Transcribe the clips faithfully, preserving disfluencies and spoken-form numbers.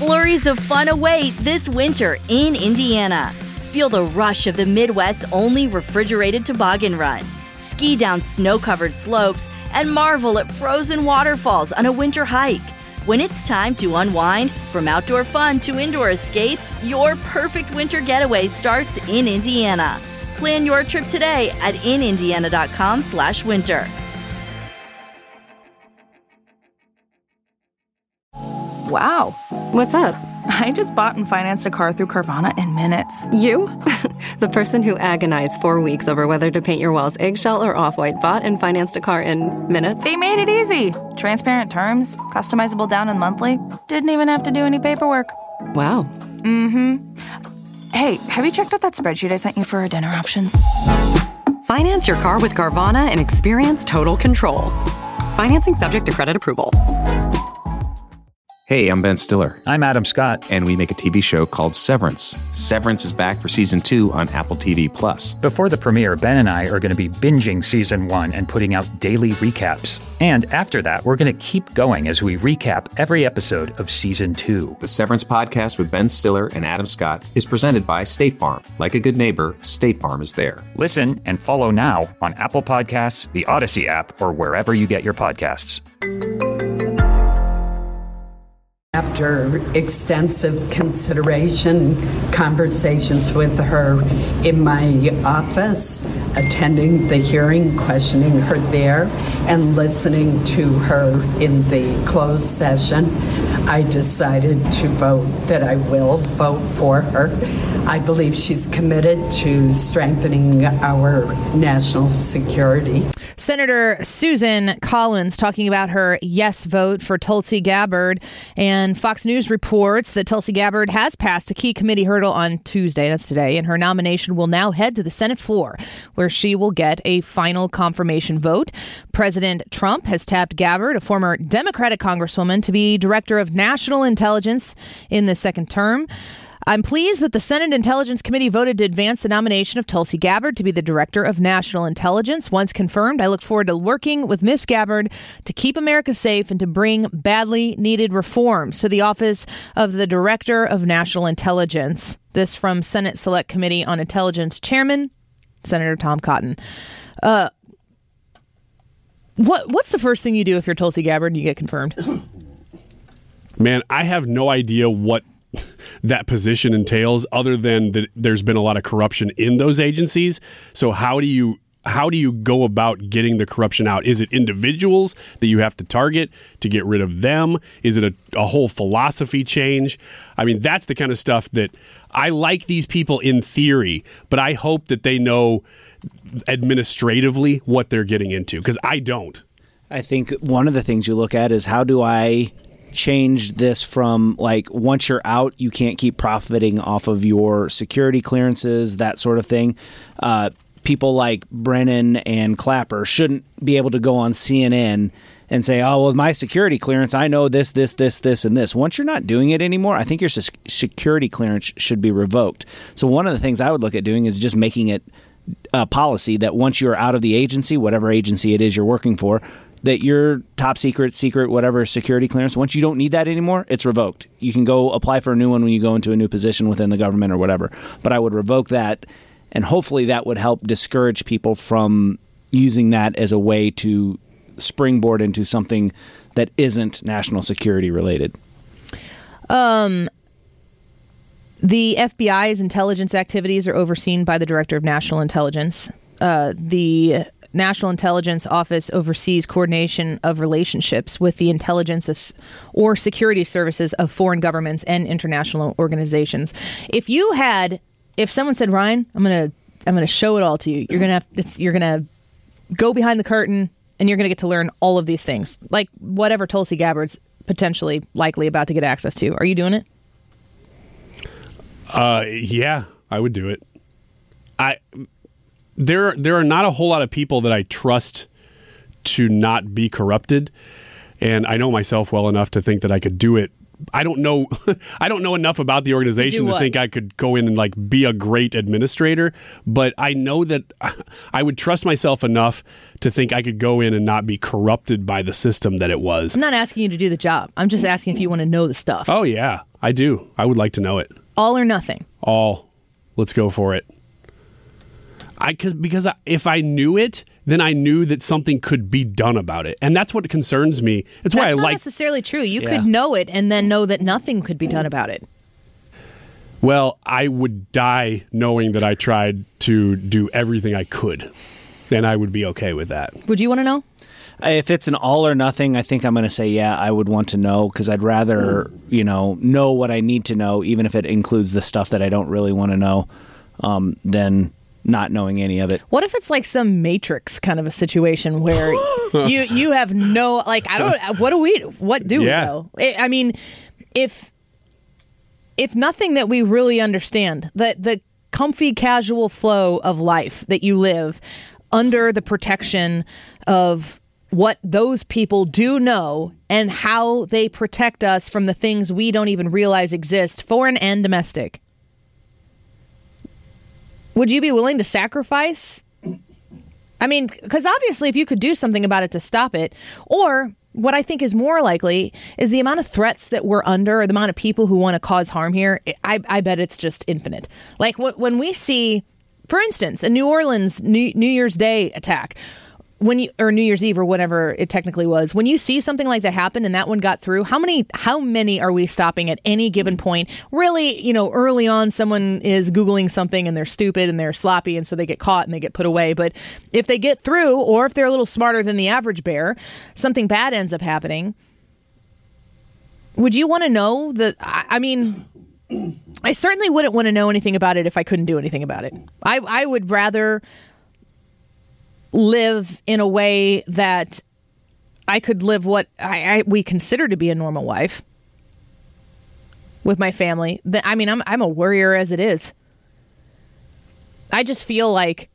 Flurries of fun await this winter in Indiana. Feel the rush of the Midwest's only refrigerated toboggan run. Ski down snow-covered slopes and marvel at frozen waterfalls on a winter hike. When it's time to unwind, from outdoor fun to indoor escapes, your perfect winter getaway starts in Indiana. Plan your trip today at in indiana dot com slash winter. Wow. What's up? I just bought and financed a car through Carvana in minutes. You? The person who agonized four weeks over whether to paint your walls eggshell or off-white bought and financed a car in minutes? They made it easy. Transparent terms, customizable down and monthly. Didn't even have to do any paperwork. Wow. Mm-hmm. Hey, have you checked out that spreadsheet I sent you for our dinner options? Finance your car with Carvana and experience total control. Financing subject to credit approval. Hey, I'm Ben Stiller. I'm Adam Scott. And we make a T V show called Severance. Severance is back for season two on Apple T V Plus. Before the premiere, Ben and I are going to be binging season one and putting out daily recaps. And after that, we're going to keep going as we recap every episode of season two. The Severance podcast with Ben Stiller and Adam Scott is presented by State Farm. Like a good neighbor, State Farm is there. Listen and follow now on Apple Podcasts, the Odyssey app, or wherever you get your podcasts. After extensive consideration, conversations with her in my office, attending the hearing, questioning her there, and listening to her in the closed session, I decided to vote that I will vote for her. I believe she's committed to strengthening our national security. Senator Susan Collins talking about her yes vote for Tulsi Gabbard. And Fox News reports that Tulsi Gabbard has passed a key committee hurdle on Tuesday, that's today, and her nomination will now head to the Senate floor, where she will get a final confirmation vote. President Trump has tapped Gabbard, a former Democratic congresswoman, to be director of national intelligence in the second term. I'm pleased that the Senate Intelligence Committee voted to advance the nomination of Tulsi Gabbard to be the Director of National Intelligence. Once confirmed, I look forward to working with Miz Gabbard to keep America safe and to bring badly needed reforms to the office of the Director of National Intelligence. This from Senate Select Committee on Intelligence Chairman, Senator Tom Cotton. Uh, what What's the first thing you do if you're Tulsi Gabbard and you get confirmed? Man, I have no idea what that position entails, other than that there's been a lot of corruption in those agencies. So how do you how do you go about getting the corruption out? Is it individuals that you have to target to get rid of them? Is it a, a whole philosophy change? I mean, that's the kind of stuff that I like these people in theory, but I hope that they know administratively what they're getting into, because I don't. I think one of the things you look at is, how do I change this from, like, once you're out, you can't keep profiting off of your security clearances, that sort of thing. Uh, people like Brennan and Clapper shouldn't be able to go on C N N and say, oh, well, with my security clearance, I know this, this, this, this, and this. Once you're not doing it anymore, I think your security clearance should be revoked. So one of the things I would look at doing is just making it a policy that once you're out of the agency, whatever agency it is you're working for, that your top secret, secret, whatever security clearance, once you don't need that anymore, it's revoked. You can go apply for a new one when you go into a new position within the government or whatever. But I would revoke that, and hopefully that would help discourage people from using that as a way to springboard into something that isn't national security related. Um, the F B I's intelligence activities are overseen by the Director of National Intelligence. Uh, the National Intelligence Office oversees coordination of relationships with the intelligence of, or security services of foreign governments and international organizations. If you had, if someone said, Ryan, I'm gonna, I'm gonna show it all to you. You're gonna, have, it's, you're gonna go behind the curtain, and you're gonna get to learn all of these things, like whatever Tulsi Gabbard's potentially likely about to get access to. Are you doing it? Uh, yeah, I would do it. I. There, there are not a whole lot of people that I trust to not be corrupted, and I know myself well enough to think that I could do it. I don't know, I don't know enough about the organization to, to think I could go in and like be a great administrator. But I know that I would trust myself enough to think I could go in and not be corrupted by the system that it was. I'm not asking you to do the job. I'm just asking if you want to know the stuff. Oh yeah, I do. I would like to know it. All or nothing. All. Let's go for it. I cause, because I, if I knew it, then I knew that something could be done about it. And that's what concerns me. That's, that's why I not like... necessarily true. You Yeah. could know it and then know that nothing could be done about it. Well, I would die knowing that I tried to do everything I could. And I would be okay with that. Would you want to know? If it's an all or nothing, I think I'm going to say, yeah, I would want to know because I'd rather, you know, know what I need to know, even if it includes the stuff that I don't really want to know, um, than not knowing any of it. What if it's like some Matrix kind of a situation where you you have no, like, I don't, what do we, what do Yeah. we know? I I mean, if if nothing that we really understand, the the comfy, casual flow of life that you live under the protection of what those people do know and how they protect us from the things we don't even realize exist, foreign and domestic. Would you be willing to sacrifice? I mean, because obviously if you could do something about it to stop it, or what I think is more likely is the amount of threats that we're under, or the amount of people who want to cause harm here, I, I bet it's just infinite. Like wh- when we see, for instance, a New Orleans New, New Year's Day attack, when you, or New Year's Eve or whatever it technically was, when you see something like that happen and that one got through, how many how many are we stopping at any given point? Really, you know, early on someone is Googling something and they're stupid and they're sloppy and so they get caught and they get put away. But if they get through, or if they're a little smarter than the average bear, something bad ends up happening. Would you want to know the, I, I mean, I certainly wouldn't want to know anything about it if I couldn't do anything about it. I, I would rather live in a way that I could live what I, I we consider to be a normal life with my family. The, I mean, I'm I'm a worrier as it is. I just feel like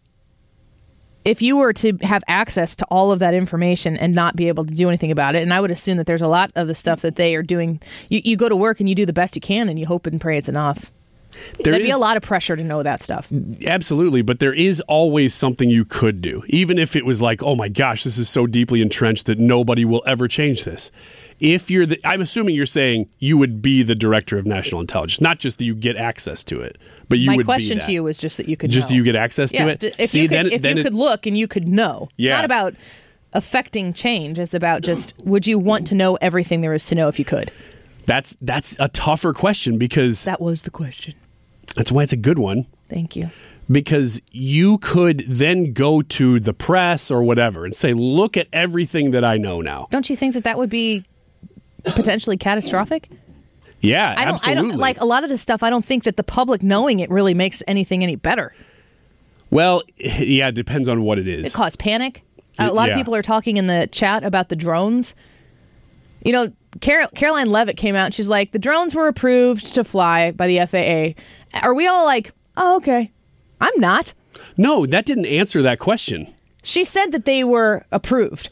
if you were to have access to all of that information and not be able to do anything about it, and I would assume that there's a lot of the stuff that they are doing, you, you go to work and you do the best you can and you hope and pray it's enough. There There'd is, be a lot of pressure to know that stuff. Absolutely, but there is always something you could do, even if it was like, oh my gosh, this is so deeply entrenched that nobody will ever change this. If you're the, I'm assuming you're saying you would be the director of national intelligence, not just that you get access to it, but you My would be question that. to you was just that you could just know. that you get access yeah, to it. d- If See, you could, then, if then you it, could look and you could know, Yeah. it's not about affecting change. It's about just, would you want to know everything there is to know if you could? that's that's a tougher question because That was the question. that's why it's a good one. Thank you. Because you could then go to the press or whatever and say, look at everything that I know now. Don't you think that that would be potentially catastrophic? Yeah, I don't, absolutely. I don't like a lot of this stuff. I don't think that the public knowing it really makes anything any better. Well, yeah, it depends on what it is. It caused panic. A lot Yeah. of people are talking in the chat about the drones. You know, Carol, Caroline Levitt came out and she's like, the drones were approved to fly by the F A A. Are we all like, oh, okay. I'm not. No, that didn't answer that question. She said that they were approved.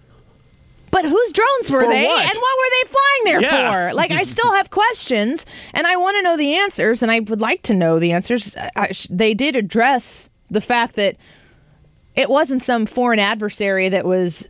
But whose drones were For they? what? And what were they flying there Yeah. for? Like, I still have questions, and I want to know the answers, and I would like to know the answers. I, I, they did address the fact that it wasn't some foreign adversary that was,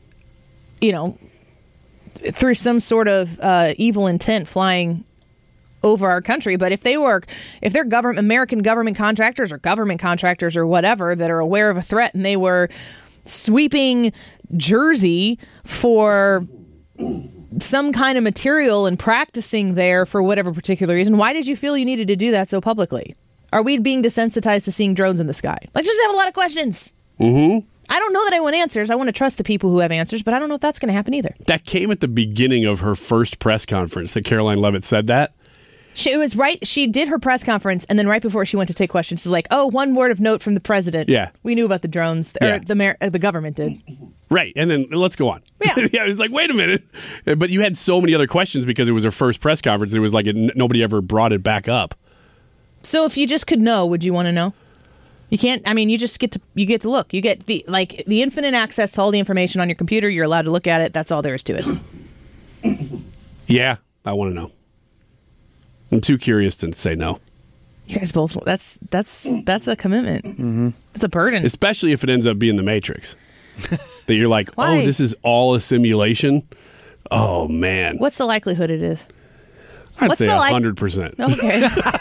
you know, through some sort of uh, evil intent flying over our country. But if they were, if they're government, American government contractors or government contractors or whatever that are aware of a threat and they were sweeping Jersey for some kind of material and practicing there for whatever particular reason, why did you feel you needed to do that so publicly? Are we being desensitized to seeing drones in the sky? I just have a lot of questions. Mm-hmm. I don't know that I want answers. I want to trust the people who have answers, but I don't know if that's going to happen either. That came at the beginning of her first press conference that Caroline Levitt said that. She it was right. She did her press conference, and then right before she went to take questions, she's like, "Oh, one word of note from the president. Yeah. We knew about the drones, or Yeah. the Mer- uh, the government did." Right, and then let's go on. Yeah. yeah, it was like, wait a minute. But you had so many other questions because it was her first press conference. It was like it, nobody ever brought it back up. So if you just could know, would you want to know? You can't. I mean, you just get to you get to look. You get the like the infinite access to all the information on your computer. You're allowed to look at it. That's all there is to it. Yeah, I want to know. I'm too curious to say no. You guys both. That's that's that's a commitment. Mm-hmm. It's a burden. Especially if it ends up being the Matrix. That you're like, Why? oh, this is all a simulation. Oh man. What's the likelihood it is? I'd What's say the one like- hundred percent. Okay.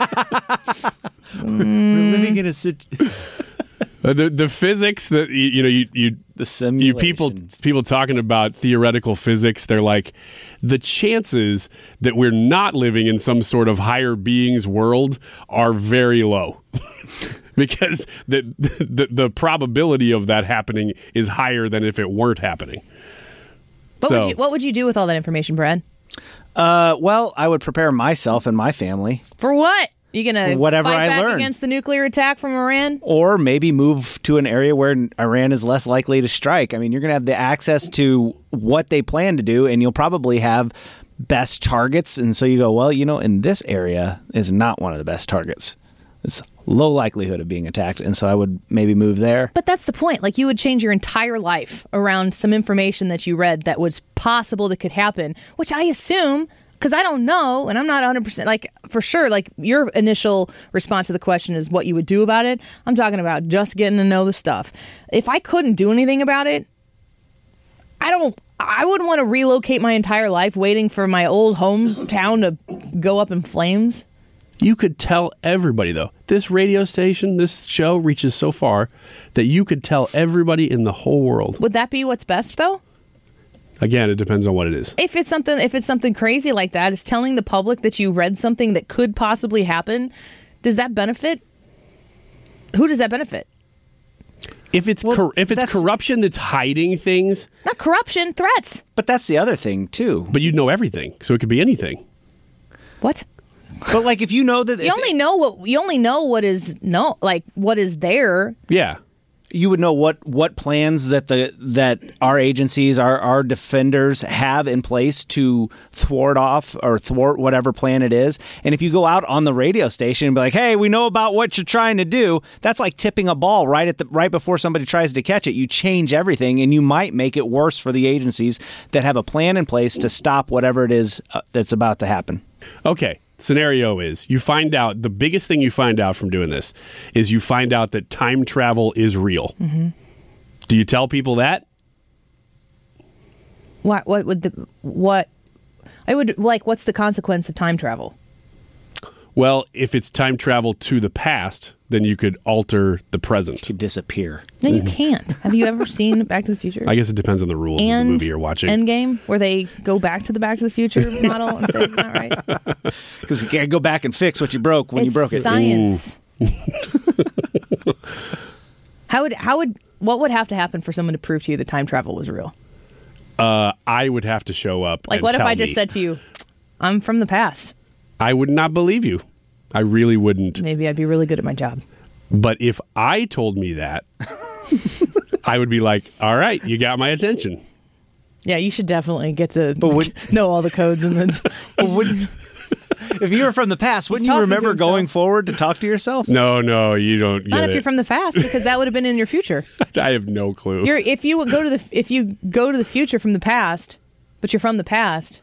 We're living in a situation. Uh, the the physics that you, you know you you the simulation. you people people talking about theoretical physics, they're like the chances that we're not living in some sort of higher beings world are very low. Because the, the the probability of that happening is higher than if it weren't happening. What, so, would you, what would you do with all that information, Brad? Uh, well, I would prepare myself and my family. For what? You gonna For whatever fight I back learn. against the nuclear attack from Iran? Or maybe move to an area where Iran is less likely to strike. I mean, you're going to have the access to what they plan to do, and you'll probably have best targets. And so you go, well, you know, in this area is not one of the best targets. It's low likelihood of being attacked, and so I would maybe move there. But that's the point. Like, you would change your entire life around some information that you read that was possible that could happen, which I assume, because I don't know, and I'm not one hundred percent, like, for sure, like, your initial response to the question is what you would do about it. I'm talking about just getting to know the stuff. If I couldn't do anything about it, I don't, I wouldn't want to relocate my entire life waiting for my old hometown to go up in flames. you could tell everybody, though. This radio station, this show reaches so far that you could tell everybody in the whole world. Would that be what's best, though? Again, it depends on what it is. If it's something, if it's something crazy like that, is telling the public that you read something that could possibly happen, does that benefit? Who does that benefit? If it's Well, cor- if it's that's- corruption that's hiding things, Not corruption, threats. But that's the other thing, too. but you know everything, so it could be anything. What? But, like, if you know that... You only know what you only know what is no like what is there. Yeah. You would know what, what plans that the that our agencies, our, our defenders have in place to thwart off or thwart whatever plan it is. And if you go out on the radio station and be like, hey, we know about what you're trying to do, that's like tipping a ball right at the right before somebody tries to catch it. You change everything, and you might make it worse for the agencies that have a plan in place to stop whatever it is uh, that's about to happen. Okay. Scenario is you find out the biggest thing you find out from doing this is you find out that time travel is real. Mm-hmm. Do you tell people that? What what would the what I would like what's the consequence of time travel? Well, if it's time travel to the past, then you could alter the present. To disappear. No, you can't. Have you ever seen Back to the Future? I guess it depends on the rules and of the movie you're watching. Endgame, where they go back to the Back to the Future model and say it's not right. Because you can't go back and fix what you broke when it's you broke it. Science. how would how would what would have to happen for someone to prove to you that time travel was real? Uh, I would have to show up. Like, and what if tell I just me. said to you, "I'm from the past"? I would not believe you. I really wouldn't. Maybe I'd be really good at my job. But if I told me that, I would be like, all right, you got my attention. Yeah, you should definitely get to But would- know all the codes and then. But wouldn't, if you were from the past, wouldn't you talking to remember himself. going forward to talk to yourself? No, no, you don't get Not if it. you're from the past, because that would have been in your future. I have no clue. You're if you go to the if you go to the future from the past, but you're from the past.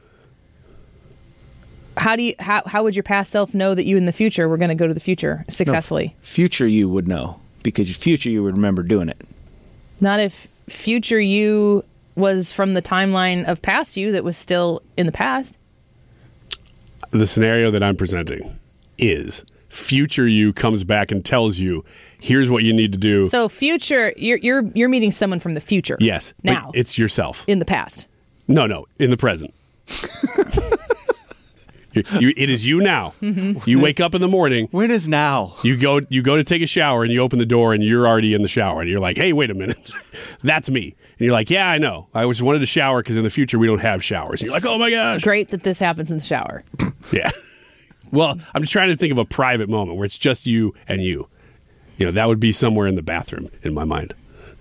How do you how how would your past self know that you in the future were going to go to the future successfully? No, future you would know, because your future you would remember doing it. Not if future you was from the timeline of past you that was still in the past. The scenario that I'm presenting is future you comes back and tells you, here's what you need to do. So future, you're you're you're meeting someone from the future. Yes. but Now it's yourself. in the past. No, no, in the present. you, you, it is you now. Mm-hmm. You wake up in the morning. When is now? You go you go to take a shower and you open the door and you're already in the shower and you're like, hey, wait a minute. That's me. And you're like, yeah, I know. I just wanted to shower because in the future we don't have showers. And you're like, oh my gosh. Great that this happens in the shower. Yeah. Well, I'm just trying to think of a private moment where it's just you and you. You know, that would be somewhere in the bathroom in my mind.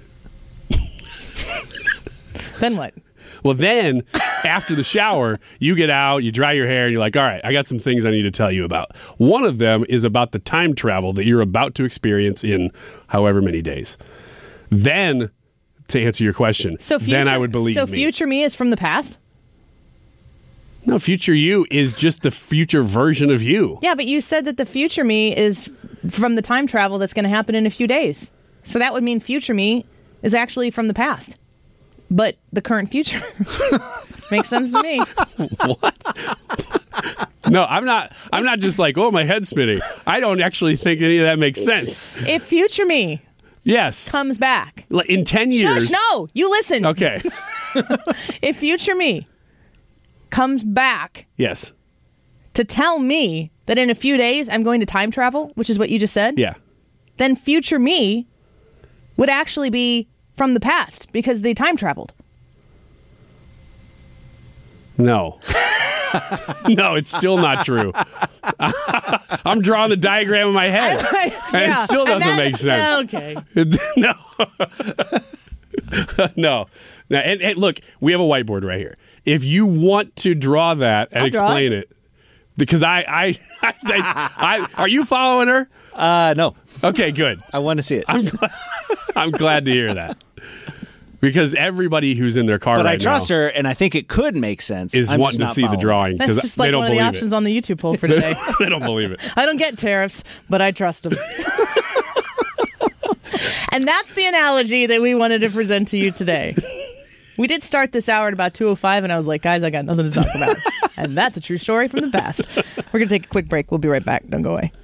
Then what? Well, then after the shower, you get out, you dry your hair, and you're like, all right, I got some things I need to tell you about. One of them is about the time travel that you're about to experience in however many days. Then, to answer your question, So future, then I would believe So me. future me is from the past? No, future you is just the future version of you. Yeah, but you said that the future me is from the time travel that's going to happen in a few days. So that would mean future me is actually from the past. But the current future makes sense to me. What? No, I'm not. I'm not just like, oh, my head's spinning. I don't actually think any of that makes sense. If future me yes comes back like in ten years, Shush, no, you listen. Okay. If future me comes back, yes, to tell me that in a few days I'm going to time travel, which is what you just said. Yeah. Then future me would actually be from the past because they time traveled. No. No, it's still not true. I'm drawing the diagram in my head, and Yeah, it still and doesn't that- make sense. Okay. No. No. Now, and, and look, we have a whiteboard right here. If you want to draw that and I'll draw explain it. because I, I, I, I, I, are you following her? Uh, no. Okay, good. I want to see it. I'm glad, I'm glad to hear that. Because everybody who's in their car but right I trust now her, and I think it could make sense. is I'm wanting to just not see the following. drawing That's because just they like don't one of the believe options it. on the YouTube poll for today. They don't believe it. I don't get tariffs, but I trust them. And that's the analogy that we wanted to present to you today. We did start this hour at about two oh five, and I was like, guys, I got nothing to talk about. And that's a true story from the past. We're going to take a quick break. We'll be right back. Don't go away.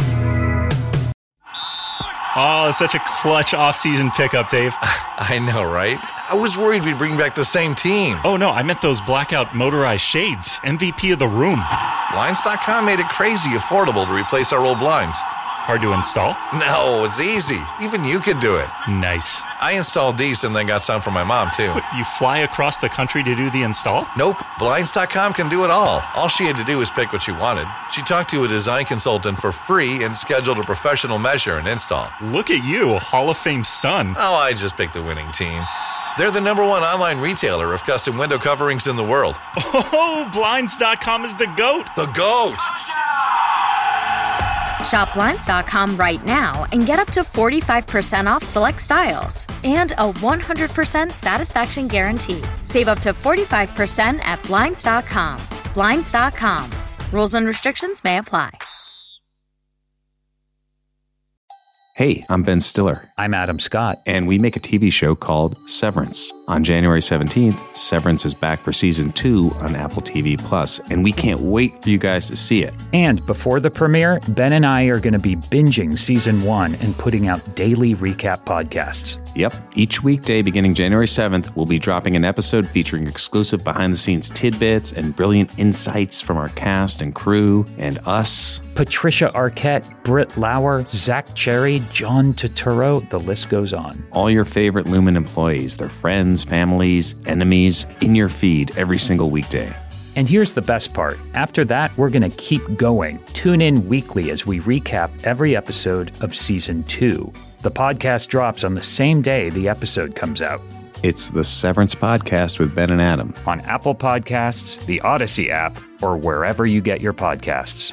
Oh, it's such a clutch off-season pickup, Dave. I know, right? I was worried we'd bring back the same team. Oh, no, I meant those blackout motorized shades. M V P of the room. Blinds dot com made it crazy affordable to replace our old blinds. Hard to install? No, it's easy. Even you could do it. Nice. I installed these and then got some for my mom, too. What, you fly across the country to do the install? Nope. Blinds dot com can do it all. All she had to do was pick what she wanted. She talked to a design consultant for free and scheduled a professional measure and install. Look at you, a Hall of Fame son. Oh, I just picked the winning team. They're the number one online retailer of custom window coverings in the world. Oh, Blinds dot com is the GOAT. The GOAT! Shop Blinds dot com right now and get up to forty-five percent off select styles and a one hundred percent satisfaction guarantee. Save up to forty-five percent at Blinds dot com. Blinds dot com. Rules and restrictions may apply. Hey, I'm Ben Stiller. I'm Adam Scott. And we make a T V show called Severance. On January seventeenth, Severance is back for season two on Apple T V Plus, and we can't wait for you guys to see it. And before the premiere, Ben and I are going to be binging season one and putting out daily recap podcasts. Yep. Each weekday beginning January seventh, we'll be dropping an episode featuring exclusive behind-the-scenes tidbits and brilliant insights from our cast and crew and us. Patricia Arquette, Britt Lauer, Zach Cherry, John Turturro, the list goes on. All your favorite Lumen employees, their friends, families, enemies, in your feed every single weekday. And here's the best part. After that, we're going to keep going. Tune in weekly as we recap every episode of season two. The podcast drops on the same day the episode comes out. It's the Severance Podcast with Ben and Adam. On Apple Podcasts, the Odyssey app, or wherever you get your podcasts.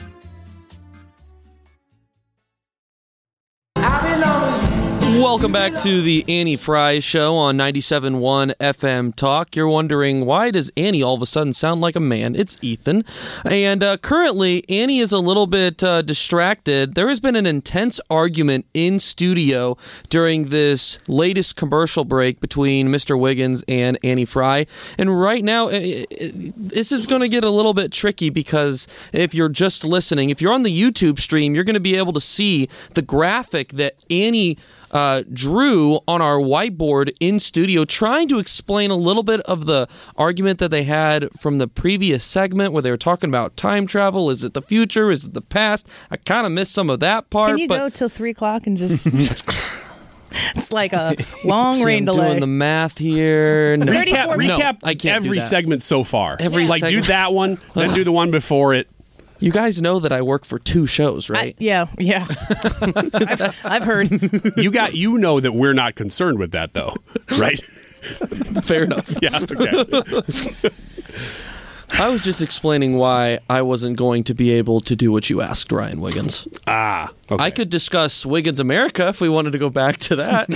Welcome back to the Annie Fry Show on ninety-seven point one F M Talk. You're wondering, why does Annie all of a sudden sound like a man? It's Ethan. And uh, currently, Annie is a little bit uh, distracted. There has been an intense argument in studio during this latest commercial break between Mister Wiggins and Annie Fry. And right now, it, it, this is going to get a little bit tricky because if you're just listening, if you're on the YouTube stream, you're going to be able to see the graphic that Annie Uh, drew on our whiteboard in studio, trying to explain a little bit of the argument that they had from the previous segment where they were talking about time travel. Is it the future? Is it the past? I kind of missed some of that part. Can you but go till three o'clock and just... It's like a long See, rain I'm delay. doing the math here. No, Recap, recap no, I can't every do that. segment so far. Every like segment. do that one, then do the one before it. You guys know that I work for two shows, right? I, yeah, yeah. I've, I've heard. You got you know that we're not concerned with that though, right? Fair enough. Yeah. Okay. I was just explaining why I wasn't going to be able to do what you asked, Ryan Wiggins. Ah, okay. I could discuss Wiggins America if we wanted to go back to that.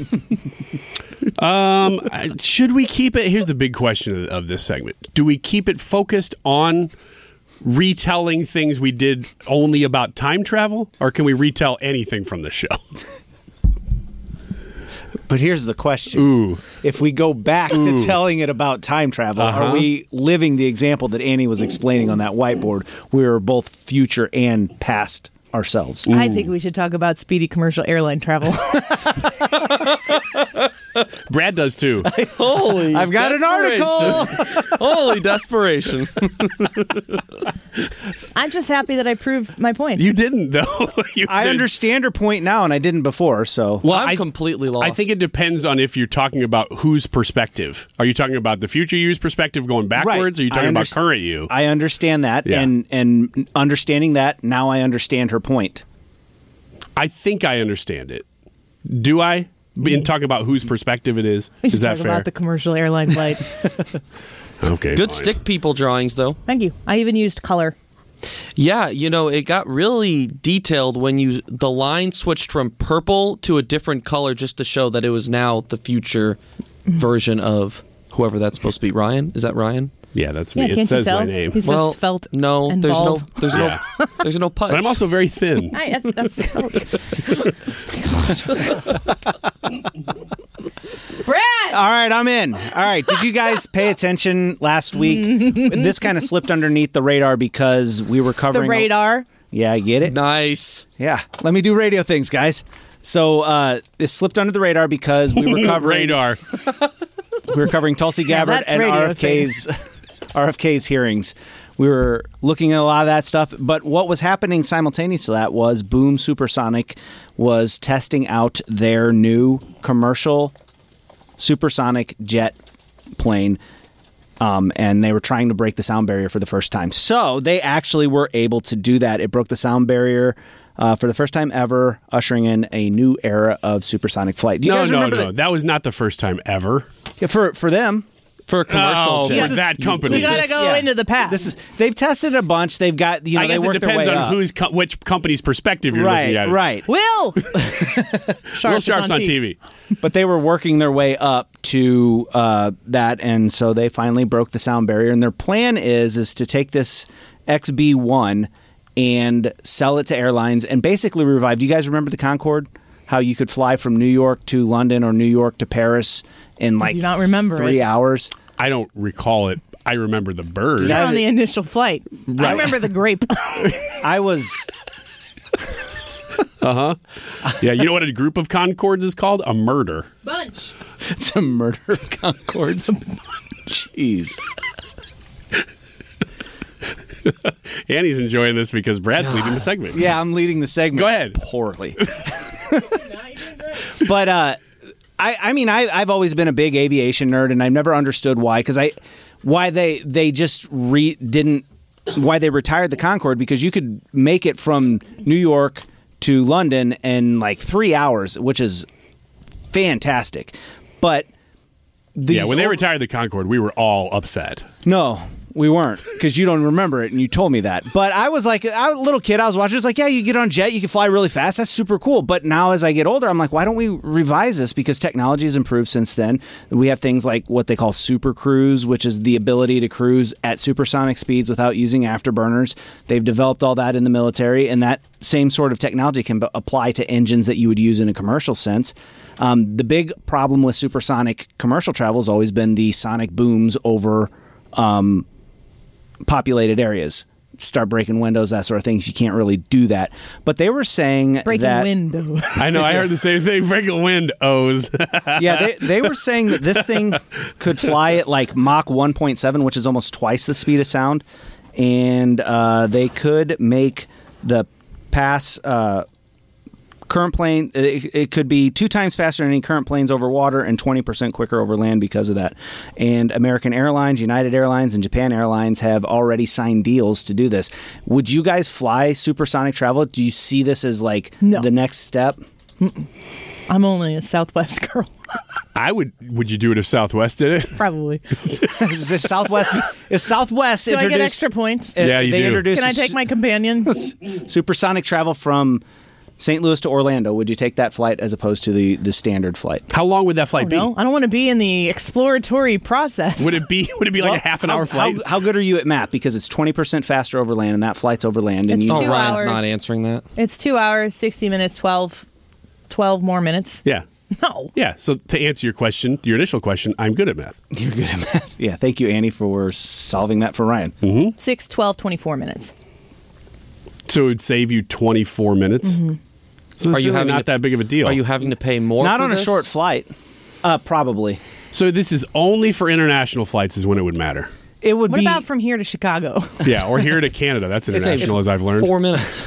um, should we keep it? Here's the big question of, of this segment: do we keep it focused on retelling things we did only about time travel, or can we retell anything from the show? But here's the question. Ooh. If we go back Ooh. to telling it about time travel, Uh-huh. are we living the example that Annie was explaining on that whiteboard? We are both future and past ourselves. I think we should talk about speedy commercial airline travel. Brad does too. Holy I've got an article. Holy desperation. I'm just happy that I proved my point. You didn't, though. You I did. understand her point now, and I didn't before. So, Well, I'm I, completely lost. I think it depends on if you're talking about whose perspective. Are you talking about the future you's perspective going backwards? Or are you I talking about underst- current you? I understand that, Yeah. and and understanding that, now I understand her point. I think I understand it. Do I? In talking about whose perspective it is? We should Is that talk fair? about the commercial airline flight. Okay. Good fine. stick people drawings, though. Thank you. I even used color. Yeah, you know, it got really detailed when you the line switched from purple to a different color just to show that it was now the future version of whoever that's supposed to be. Ryan? Is that Ryan? Yeah, that's Yeah, me. can't it you says tell? my name. He's so Well, svelte No, and there's bald. no there's Yeah. no there's no punch. But I'm also very thin. I, that's Brad! All right, I'm in. All right, did you guys pay attention last week? This kind of slipped underneath the radar because we were The covering radar. Yeah, I get it. Nice. Yeah, let me do radio things, guys. So uh, this slipped under the radar because we were covering radar. we were covering Tulsi Yeah, Gabbard that's and radio R F K's R F K's hearings. We were looking at a lot of that stuff, but what was happening simultaneous to that was Boom Supersonic was testing out their new commercial supersonic jet plane. Um, and they were trying to break the sound barrier for the first time. So they actually were able to do that. It broke the sound barrier uh, for the first time ever, ushering in a new era of supersonic flight. Do you No, guys no, remember no. that? That was not the first time ever. Yeah, for for them. For a commercial Oh, jet. for that company. We gotta go yeah. into the past. This is they've tested a bunch. They've got you know I guess they it worked depends their way on up. who's co- which company's perspective you're right, looking at. it. right. Will! Will Sharp's on T V. But they were working their way up to uh, that, and so they finally broke the sound barrier. And their plan is is to take this X B one and sell it to airlines and basically revive. Do you guys remember the Concorde? How you could fly from New York to London or New York to Paris in like do not remember three it. hours. I don't recall it. I remember the bird. You're on the initial flight. I Right. remember the grape. I was. Uh huh. Yeah, you know what a group of Concords is called? A murder. Bunch. It's a murder of Concords. Jeez. Annie's enjoying this because Brad's leading the segment. Yeah, I'm leading the segment. Go ahead. Poorly. But uh, I, I mean, I, I've always been a big aviation nerd, and I've never understood why. Because I, why they they just re, didn't why they retired the Concorde, because you could make it from New York to London in like three hours, which is fantastic. But these Yeah, when they old- retired the Concorde, we were all upset. No, we weren't, because you don't remember it, and you told me that. But I was like, I was a little kid, I was watching, it's like, yeah, you get on a jet, you can fly really fast, that's super cool. But now as I get older, I'm like, why don't we revise this? Because technology has improved since then. We have things like what they call super cruise, which is the ability to cruise at supersonic speeds without using afterburners. They've developed all that in the military, and that same sort of technology can b- apply to engines that you would use in a commercial sense. Um, the big problem with supersonic commercial travel has always been the sonic booms over um, populated areas. Start breaking windows, that sort of things. You can't really do that. But they were saying Breaking that, window. I know, I heard the same thing. Breaking wind O's. yeah, they, they were saying that this thing could fly at like Mach one point seven, which is almost twice the speed of sound. And uh, they could make the pass uh, current plane, it, it could be two times faster than any current planes over water and twenty percent quicker over land because of that. And American Airlines, United Airlines, and Japan Airlines have already signed deals to do this. Would you guys fly supersonic travel? Do you see this as like No. the next step? Mm-mm. I'm only a Southwest girl. I would. Would you do it if Southwest did it? Probably. As if Southwest, if Southwest Do I introduced, get extra points? uh, Yeah, you they do. introduced Can I a take su- my companion? supersonic travel from Saint Louis to Orlando. Would you take that flight as opposed to the, the standard flight? How long would that flight be? No, I don't want to be in the exploratory process. Would it be? Would it be like Well, a half an how, hour flight? How, how good are you at math? Because it's twenty percent faster over land, and that flight's over land. And It's you Oh, two Ryan's hours. not answering that. It's two hours, sixty minutes, twelve, twelve more minutes. yeah. No. Yeah, so to answer your question, your initial question, I'm good at math. You're good at math. Yeah, thank you, Annie, for solving that for Ryan. Mm-hmm. six, twelve, twenty-four minutes. So it would save you twenty-four minutes? Mm-hmm. So it's really not to, that big of a deal. Are you having to pay more Not for on this? a short flight. Uh, probably. So this is only for international flights is when it would matter. It would What be about from here to Chicago? Yeah, or here to Canada. That's international, as I've learned. Four minutes.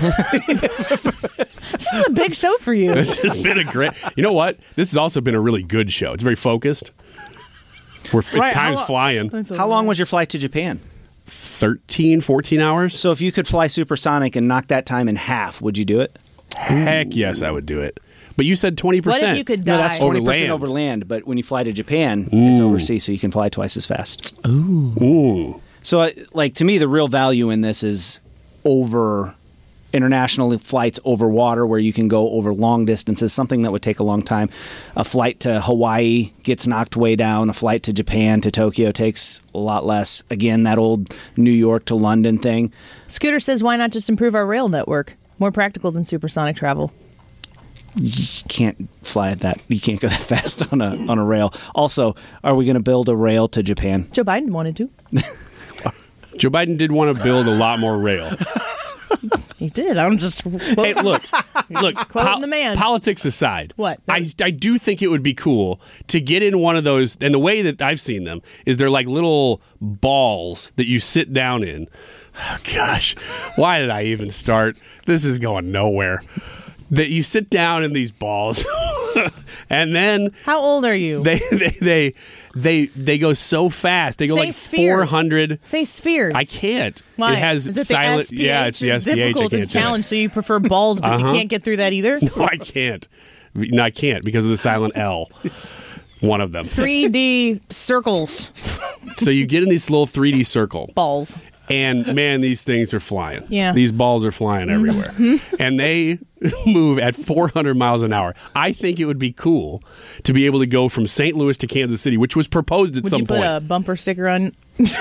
This is a big show for you. This has been a great... You know what? This has also been a really good show. It's very focused. We're Right, time's how lo- flying. How long was your flight to Japan? thirteen, fourteen hours. So if you could fly supersonic and knock that time in half, would you do it? Heck yes, I would do it. But you said twenty percent. What if you could No, die? that's twenty percent Over over land. But when you fly to Japan, Ooh. it's overseas, so you can fly twice as fast. Ooh. Ooh. So, uh, like, to me, the real value in this is over international flights over water where you can go over long distances, something that would take a long time. A flight to Hawaii gets knocked way down. A flight to Japan, to Tokyo takes a lot less. Again, that old New York to London thing. Scooter says, why not just improve our rail network? More practical than supersonic travel. You can't fly at that. You can't go that fast on a on a rail. Also, are we going to build a rail to Japan? Joe Biden wanted to. Joe Biden did want to build a lot more rail. He did. I'm just... Hey, look, look. quoting the man. Politics aside, What? I, I do think it would be cool to get in one of those. And the way that I've seen them is they're like little balls that you sit down in. Oh, gosh, why did I even start? This is going nowhere. That you sit down in these balls, and then How old are you? they they they they, they go so fast. They go Say like spheres. four hundred. Say spheres. I can't. Why? It has Is it silent. the S P H? Yeah, it's the It's S P H. I difficult can't to do it. challenge, so you prefer balls, but you Uh-huh. can't get through that either? No, I can't. No, I can't because of the silent L. One of them. three D circles. So you get in this little three D circle. Balls. And man, these things are flying. Yeah. These balls are flying everywhere. And they move at four hundred miles an hour. I think it would be cool to be able to go from Saint Louis to Kansas City, which was proposed at Would some you put point. a bumper sticker on?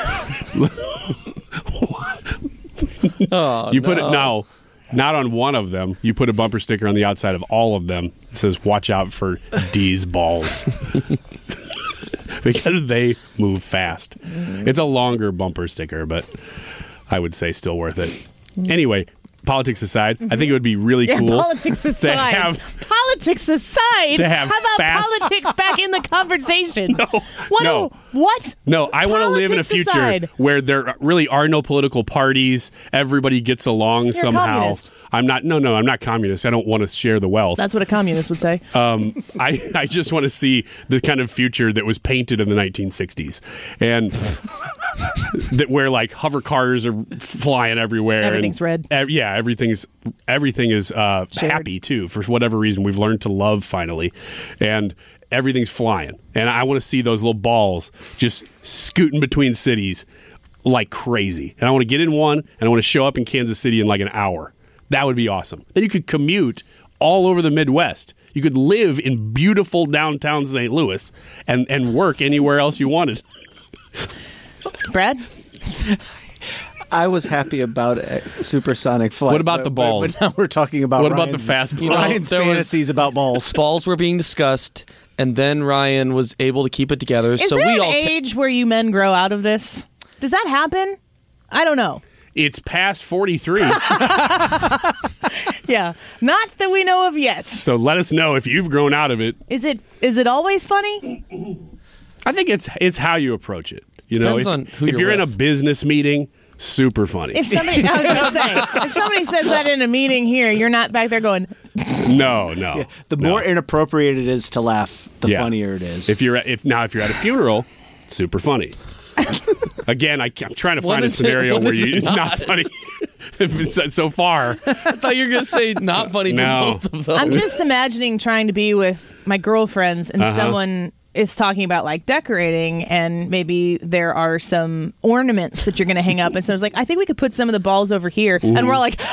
Oh, you put it no. no, not on one of them. You put a bumper sticker on the outside of all of them. It says, "Watch out for D's balls," because they move fast. It's a longer bumper sticker, but I would say still worth it. Anyway, politics aside, I think it would be really Yeah, cool politics to aside. have. Politics aside. To have How about fast- politics back in the conversation? No. What? no. do- what? No, I want to live in a Politics future aside. where there really are no political parties. Everybody gets along You're a somehow. communist. I'm not. No, no, I'm not communist. I don't want to share the wealth. That's what a communist would say. Um, I, I just want to see the kind of future that was painted in the nineteen sixties, and that where like hover cars are flying everywhere. Everything's and, red. ev- yeah, everything's everything is uh, Shared. happy too. For whatever reason, we've learned to love finally, and everything's flying. And I want to see those little balls just scooting between cities like crazy. And I want to get in one, and I want to show up in Kansas City in like an hour. That would be awesome. Then you could commute all over the Midwest. You could live in beautiful downtown Saint Louis and, and work anywhere else you wanted. Brad? I was happy about a supersonic flight. What about but- the but- balls? But now we're talking about What about Ryan's- the fast balls? Ryan's There was- fantasies about balls. Balls were being discussed, and then Ryan was able to keep it together. Is so there we an all. age where you men grow out of this? Does that happen? I don't know. It's past forty-three, Yeah, not that we know of yet. so let us know if you've grown out of it. Is it is it always funny? I think it's it's how you approach it. You know, Depends if, on who if you're you're in a with. business meeting, super funny. If somebody, I was gonna say, if somebody says that in a meeting here, you're not back there going, no, no. Yeah, the no. more inappropriate it is to laugh, the Yeah. funnier it is. If you're at, if now if you're at a funeral, super funny. Again, I, I'm trying to What find a is it- scenario what where is you, it it's not not? funny. If it's so far, I thought you were going to say not funny No. for both of them. I'm just imagining trying to be with my girlfriends and Uh-huh. someone is talking about like decorating and maybe there are some ornaments that you're going to hang up. And so I was like, I think we could put some of the balls over here. And we're all like,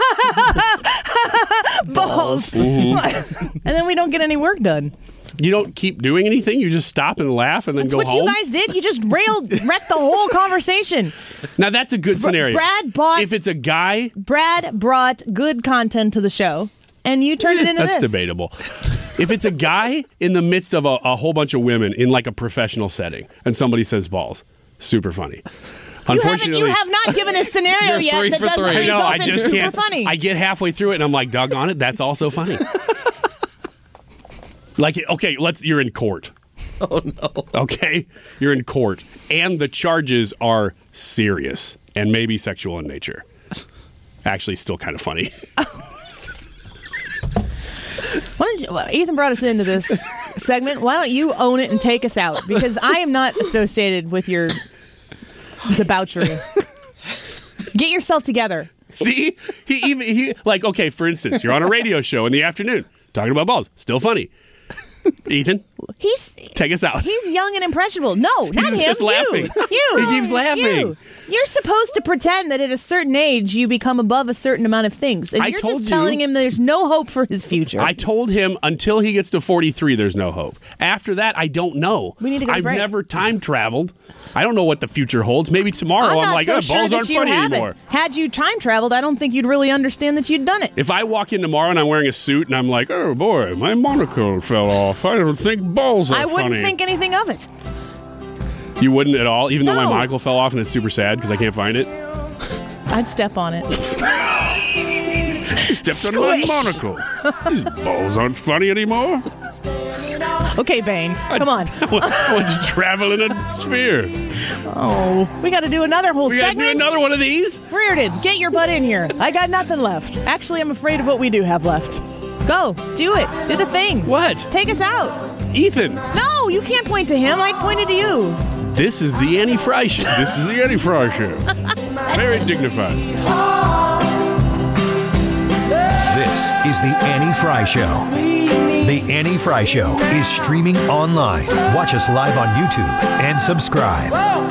balls. and then we don't get any work done. you don't keep doing anything. You just stop and laugh and then That's go what home. you guys did. You just railed, wrecked the whole conversation. Now that's a good scenario. Brad bought- If it's a guy, Brad brought good content to the show and you turned it into that's this. debatable. If it's a guy in the midst of a, a whole bunch of women in like a professional setting and somebody says balls, super funny. You haven't, you have not given a scenario yet that doesn't I know, result I in just super can't. funny. I get halfway through it and I'm like, doggone it, that's also funny. Like, okay, let's. You're in court. Oh no. Okay, you're in court, and the charges are serious and maybe sexual in nature. Actually, still kind of funny. Why don't you, well, Ethan brought us into this segment. Why don't you own it and take us out? Because I am not associated with your debauchery. Get yourself together. See, he even he like okay. For instance, you're on a radio show in the afternoon talking about balls. Still funny. Ethan, he's take us out. He's young and impressionable. No, not He's him. just laughing. You. you. He keeps laughing. You. You're supposed to pretend that at a certain age you become above a certain amount of things, and I you're told just telling you- him there's no hope for his future. I told him until he gets to forty-three, there's no hope. After that, I don't know. We need to go to I've break. never time traveled. I don't know what the future holds. Maybe tomorrow I'm I'm, not like, so oh, sure balls that aren't you funny haven't. anymore. Had you time traveled, I don't think you'd really understand that you'd done it. If I walk in tomorrow and I'm wearing a suit and I'm like, oh boy, my monocle fell off. I don't think balls are I wouldn't funny. think anything of it. You wouldn't at all, even though my No. monocle fell off and it's super sad because I can't find it. I'd step on it. You stepped on my Squish. monocle. These balls aren't funny anymore. Okay, Bane, come on. I want, I want to travel in a sphere. Oh, we got to do another whole We got to segment. do another one of these? Reardon, get your butt in here. I got nothing left. Actually, I'm afraid of what we do have left. Go, do it. Do the thing. What? Take us out. Ethan. No, you can't point to him. I pointed to you. This is the Annie Fry Show. This is the Annie Fry Show. Very dignified. This is the Annie Fry Show. The Annie Fry Show is streaming online. Watch us live on YouTube and subscribe.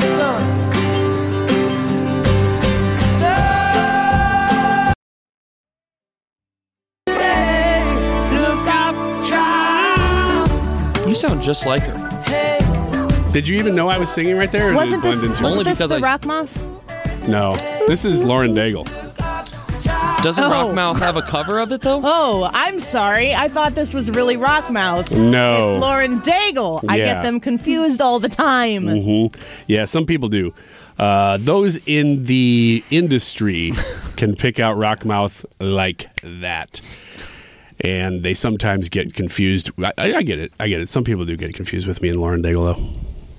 You sound just like her. Did you even know I was singing right there? Or Wasn't did it this, blend into wasn't it? this the Rockmouth? No. This is Lauren Daigle. Doesn't Oh. Rockmouth have a cover of it though? Oh, I'm sorry. I thought this was really Rockmouth. No. It's Lauren Daigle. I Yeah. get them confused all the time. hmm Yeah, some people do. Uh, those in the industry can pick out Rockmouth like that. And they sometimes get confused. I, I I get it. I get it. Some people do get confused with me and Lauren Daigle, though.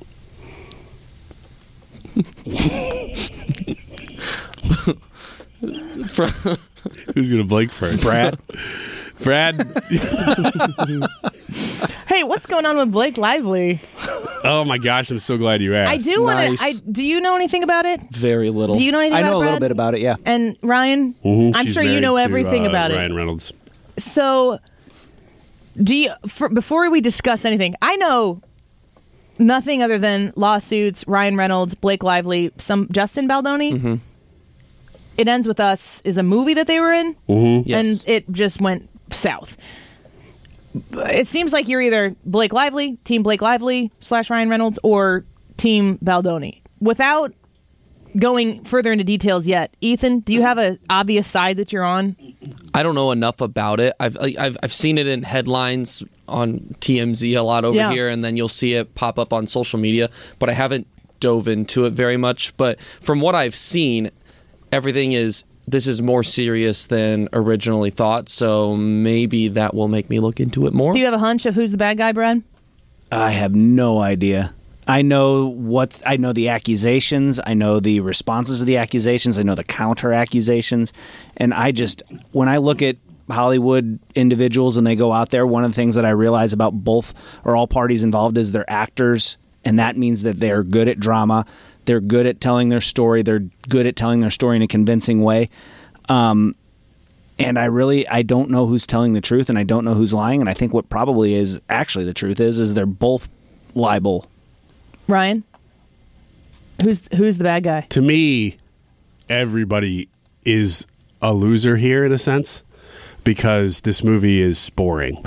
Who's going to blink first? Brad. Brad. Hey, what's going on with Blake Lively? Oh my gosh! I'm so glad you asked. I do want to. I Do you know anything about it? Very little. Do you know anything I about know a Brad? little bit about it, yeah. And Ryan, Mhm, I'm she's sure you married know to, everything uh, about Ryan it. Reynolds. So, do you, for, before we discuss anything, I know nothing other than lawsuits, Ryan Reynolds, Blake Lively, some Justin Baldoni. Mm-hmm. It Ends With Us is a movie that they were in, Mm-hmm. and Yes. it just went south. It seems like you're either Blake Lively, Team Blake Lively slash Ryan Reynolds, or Team Baldoni. Without going further into details yet, Ethan, do you have an obvious side that you're on? I don't know enough about it. I've I've I've seen it in headlines on T M Z a lot over Yeah. here, and then you'll see it pop up on social media. But I haven't dove into it very much. But from what I've seen, everything is this is more serious than originally thought. So maybe that will make me look into it more. Do you have a hunch of who's the bad guy, Brad? I have no idea. I know what I know the accusations, I know the responses to the accusations, I know the counter accusations, and I just when I look at Hollywood individuals and they go out there, one of the things that I realize about both or all parties involved is they're actors, and that means that they're good at drama, they're good at telling their story, they're good at telling their story in a convincing way. Um, and I really I don't know who's telling the truth, and I don't know who's lying, and I think what probably is actually the truth is is they're both liable. Ryan? Who's who's the bad guy? To me, everybody is a loser here in a sense because this movie is boring.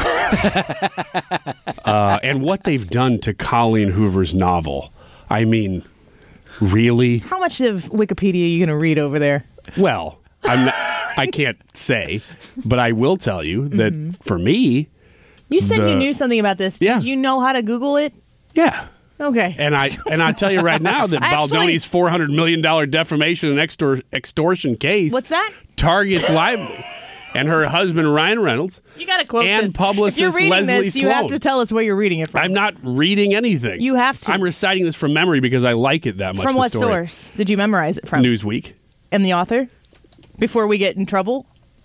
uh, and what they've done to Colleen Hoover's novel, I mean, really? How much of Wikipedia are you going to read over there? Well, I'm not, I can't say, but I will tell you that Mm-hmm. for me, You said the, you knew something about this. Yeah. Did you know how to Google it? Yeah. Okay. And I and I tell you right now that Actually, Baldoni's four hundred million dollars defamation and extor- extortion case What's that? targets Lively and her husband Ryan Reynolds. You got to quote and this. publicist if you're reading Leslie this, Sloan. you have to tell us where you're reading it from. I'm not reading anything. You have to. I'm reciting this from memory because I like it that much. From the what story. source did you memorize it from? Newsweek. And the author? Before we get in trouble?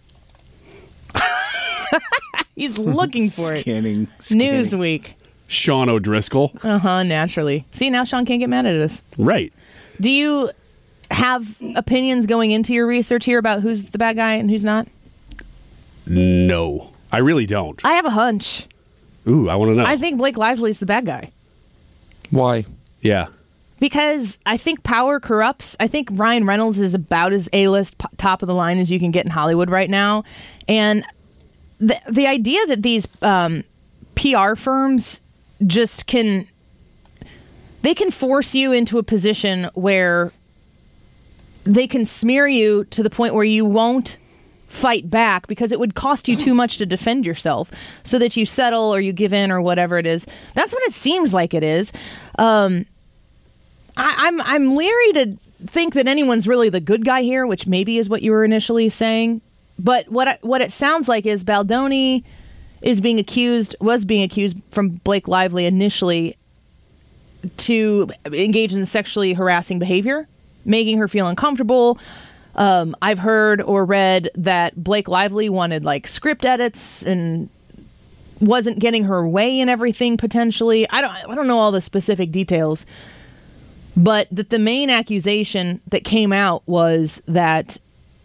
He's looking for it. Scanning, scanning. Newsweek. Sean O'Driscoll. Uh-huh, naturally. See, now Sean can't get mad at us. Right. Do you have opinions going into your research here about who's the bad guy and who's not? No. I really don't. I have a hunch. Ooh, I want to know. I think Blake Lively's the bad guy. Why? Yeah. Because I think power corrupts. I think Ryan Reynolds is about as A-list, p- top of the line as you can get in Hollywood right now. And the the idea that these um, P R firms just can, they can force you into a position where they can smear you to the point where you won't fight back because it would cost you too much to defend yourself, so that you settle or you give in or whatever it is. That's what it seems like it is. Um, I, I'm I'm leery to think that anyone's really the good guy here, which maybe is what you were initially saying. But what I, what it sounds like is Baldoni is being accused, was being accused from Blake Lively initially to engage in sexually harassing behavior, making her feel uncomfortable. Um, I've heard or read that Blake Lively wanted like script edits and wasn't getting her way in everything potentially. I don't I don't know all the specific details, but that the main accusation that came out was that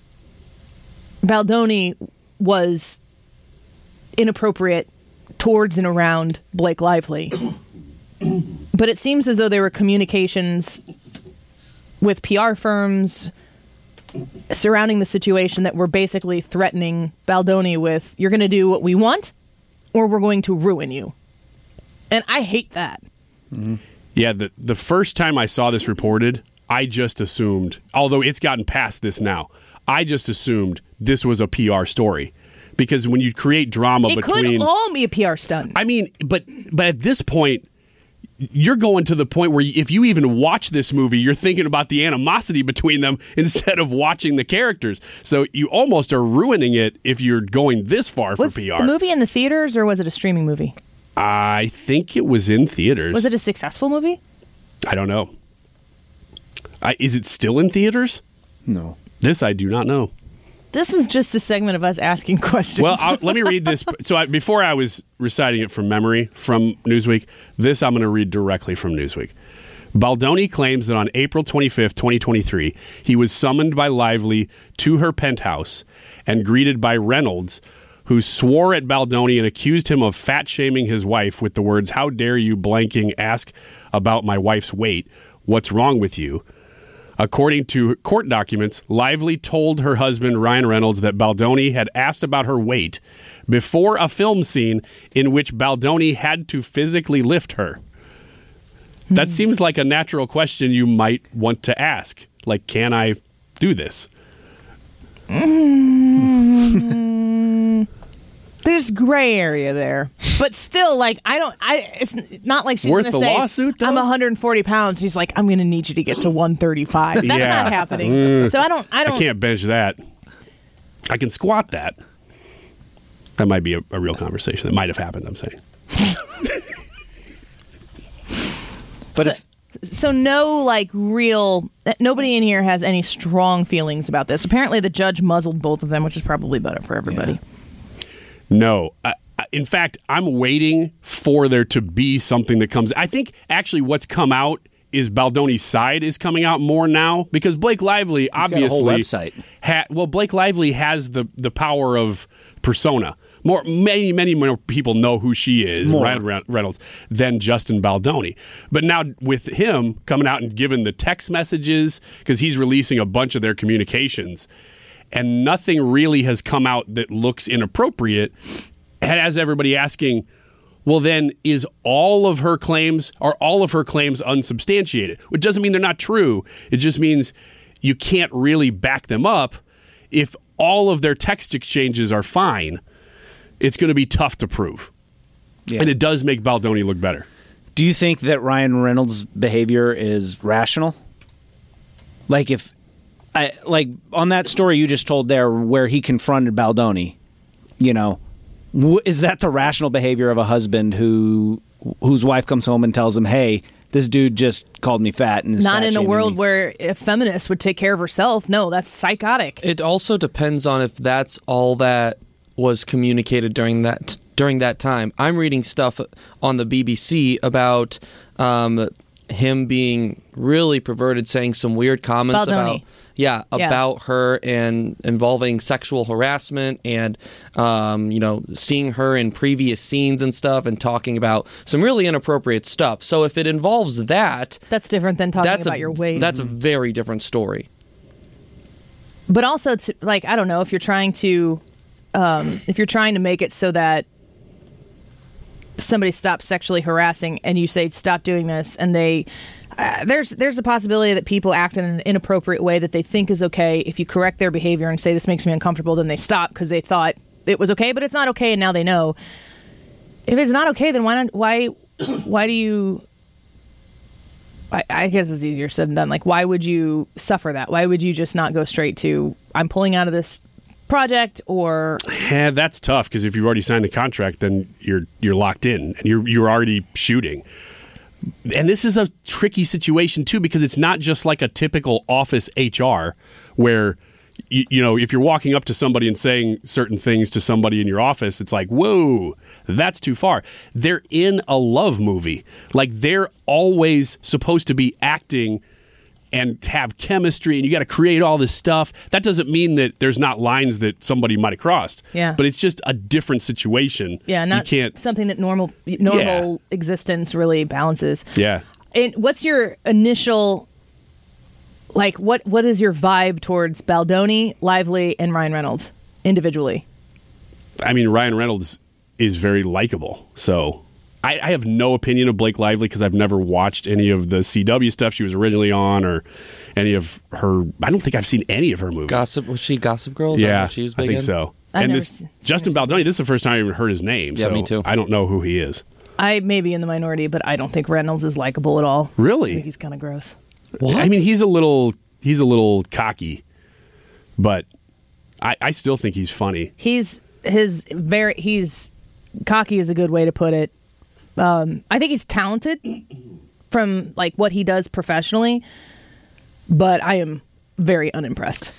Baldoni was inappropriate towards and around Blake Lively. But it seems as though there were communications with P R firms surrounding the situation that were basically threatening Baldoni with, you're going to do what we want or we're going to ruin you. And I hate that. Mm-hmm. Yeah, the, the first time I saw this reported, I just assumed, although it's gotten past this now, I just assumed this was a P R story. Because when you create drama it between... It could all be a P R stunt. I mean, but but at this point, you're going to the point where if you even watch this movie, you're thinking about the animosity between them instead of watching the characters. So you almost are ruining it if you're going this far was for P R. Was the movie in the theaters or was it a streaming movie? I think it was in theaters. Was it a successful movie? I don't know. I, is it still in theaters? No. This I do not know. This is just a segment of us asking questions. Well, I'll, let me read this. So I, before I was reciting it from memory from Newsweek, this I'm going to read directly from Newsweek. Baldoni claims that on April twenty-fifth, twenty twenty-three, he was summoned by Lively to her penthouse and greeted by Reynolds, who swore at Baldoni and accused him of fat-shaming his wife with the words, "How dare you blanking ask about my wife's weight? What's wrong with you?" According to court documents, Lively told her husband, Ryan Reynolds, that Baldoni had asked about her weight before a film scene in which Baldoni had to physically lift her. Mm-hmm. That seems like a natural question you might want to ask. Like, can I do this? Mm-hmm. There's gray area there. But still, like, I don't, I. It's not like she's going to say, lawsuit, though? I'm one hundred forty pounds. He's like, I'm going to need you to get to one thirty-five. That's yeah. not happening. Mm. So I don't, I don't. I can't bench that. I can squat that. That might be a, a real conversation. That might have happened, I'm saying. But so, if, so no, like, real, nobody in here has any strong feelings about this. Apparently the judge muzzled both of them, which is probably better for everybody. Yeah. No. I, in fact, I'm waiting for there to be something that comes. I think actually what's come out is Baldoni's side is coming out more now because Blake Lively He's obviously got a whole website. Ha, well, Blake Lively has the the power of persona. More, many, many more people know who she is, More. Ryan Reynolds, than Justin Baldoni. But now with him coming out and giving the text messages, because he's releasing a bunch of their communications, and nothing really has come out that looks inappropriate, it has everybody asking, well, then is all of her claims, are all of her claims unsubstantiated? Which doesn't mean they're not true. It just means you can't really back them up. If all of their text exchanges are fine, it's going to be tough to prove. Yeah. And it does make Baldoni look better. Do you think that Ryan Reynolds' behavior is rational? Like if, I like on that story you just told there, where he confronted Baldoni, you know, w- is that the rational behavior of a husband who whose wife comes home and tells him, "Hey, this dude just called me fat," and is not fat in a shaming world me? where a feminist would take care of herself? No, that's psychotic. It also depends on if that's all that was communicated during that during that time. I'm reading stuff on the B B C about um, him being really perverted, saying some weird comments Baldoni. about yeah Yeah. about her and involving sexual harassment and um, you know seeing her in previous scenes and stuff and talking about some really inappropriate stuff. So if it involves that, That's different than talking that's about a, your weight. That's a very different story. But also, it's like, I don't know, if you're trying to, um, if you're trying to make it so that somebody stops sexually harassing, and you say stop doing this, and they, uh, there's there's a possibility that people act in an inappropriate way that they think is okay. If you correct their behavior and say this makes me uncomfortable, then they stop because they thought it was okay, but it's not okay, and now they know. If it's not okay, then why not? Why why do you? I, I guess it's easier said than done. Like, why would you suffer that? Why would you just not go straight to, I'm pulling out of this project, or... Yeah, that's tough, because if you've already signed the contract, then you're you're locked in, and you're you're already shooting. And this is a tricky situation, too, because it's not just like a typical office H R where, you, you know, if you're walking up to somebody and saying certain things to somebody in your office, it's like, whoa, that's too far. They're in a love movie. Like, they're always supposed to be acting and have chemistry, and you got to create all this stuff. That doesn't mean that there's not lines that somebody might have crossed. Yeah. But it's just a different situation. Yeah, not you can't, something that normal normal Yeah. existence really balances. yeah. And what's your initial, like, what what is your vibe towards Baldoni, Lively, and Ryan Reynolds individually? I mean, Ryan Reynolds is very likable. So I, I have no opinion of Blake Lively because I've never watched any of the C W stuff she was originally on, or any of her. I don't think I've seen any of her movies. Gossip was she Gossip Girl? Is that Yeah, what she was I big think in? so. I've and never this seen Justin Baldoni. This is the first time I even heard his name. Yeah, so me too. I don't know who he is. I may be in the minority, but I don't think Reynolds is likable at all. Really? I think he's kind of gross. What? I mean, he's a little he's a little cocky, but I, I still think he's funny. He's his very he's cocky is a good way to put it. Um, I think he's talented from like what he does professionally, but I am very unimpressed.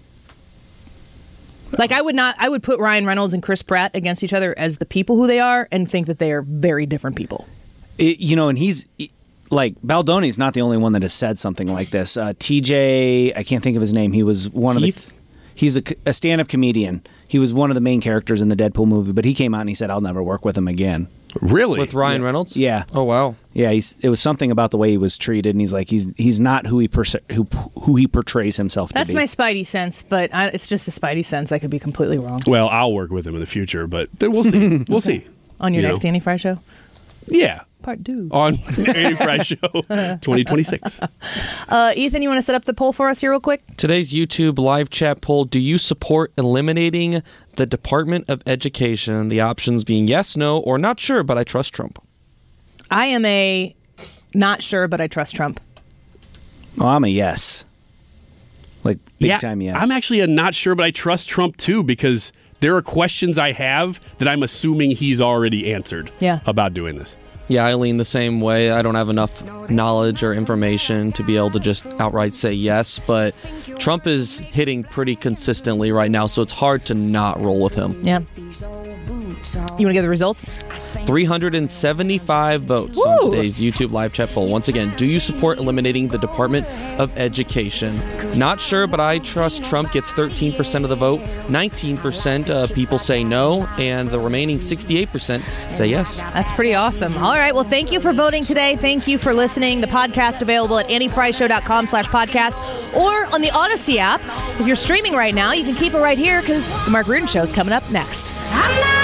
Like, I would not, I would put Ryan Reynolds and Chris Pratt against each other as the people who they are, and think that they are very different people. It, you know, and he's like, Baldoni's not the only one that has said something like this. Uh, T J, I can't think of his name. He was one Heath? of the. He's a, a stand-up comedian. He was one of the main characters in the Deadpool movie, but he came out and he said, "I'll never work with him again." Really? With Ryan Yeah. Reynolds? Yeah. Oh, wow. Yeah, he's, it was something about the way he was treated, and he's like, he's he's not who he perce- who who he portrays himself That's to be. my Spidey sense, but I, it's just a Spidey sense. I could be completely wrong. Well, I'll work with him in the future, but we'll see. We'll see. On your You next know? Annie Fry show? Yeah. Part two. On Annie Fry Show twenty twenty-six. Uh, Ethan, you want to set up the poll for us here real quick? Today's YouTube live chat poll, do you support eliminating the Department of Education? The options being yes, no, or not sure, but I trust Trump. I am a not sure, but I trust Trump. Oh, I'm a yes. Like, big yeah, time yes. I'm actually a not sure, but I trust Trump too, because there are questions I have that I'm assuming he's already answered Yeah. about doing this. Yeah, I lean the same way. I don't have enough knowledge or information to be able to just outright say yes, but Trump is hitting pretty consistently right now, so it's hard to not roll with him. Yeah. You want to get the results? three hundred seventy-five votes Woo! on today's YouTube live chat poll. Once again, do you support eliminating the Department of Education? Not sure, but I trust Trump gets thirteen percent of the vote. nineteen percent of people say no, and the remaining sixty-eight percent say yes. That's pretty awesome. All right. Well, thank you for voting today. Thank you for listening. The podcast available at annie fry show dot com slash podcast or on the Odyssey app. If you're streaming right now, you can keep it right here because the Mark Reardon Show is coming up next.